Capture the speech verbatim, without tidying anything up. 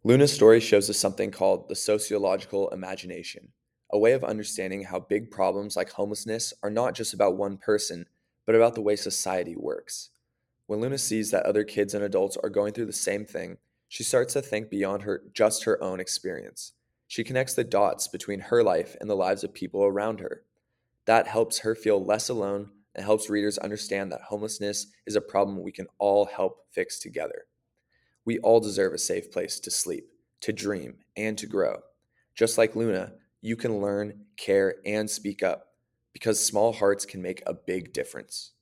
Luna's story shows us something called the sociological imagination, a way of understanding how big problems like homelessness are not just about one person, but about the way society works. When Luna sees that other kids and adults are going through the same thing, she starts to think beyond her just her own experience. She connects the dots between her life and the lives of people around her. That helps her feel less alone and helps readers understand that homelessness is a problem we can all help fix together. We all deserve a safe place to sleep, to dream, and to grow. Just like Luna, you can learn, care, and speak up because small hearts can make a big difference.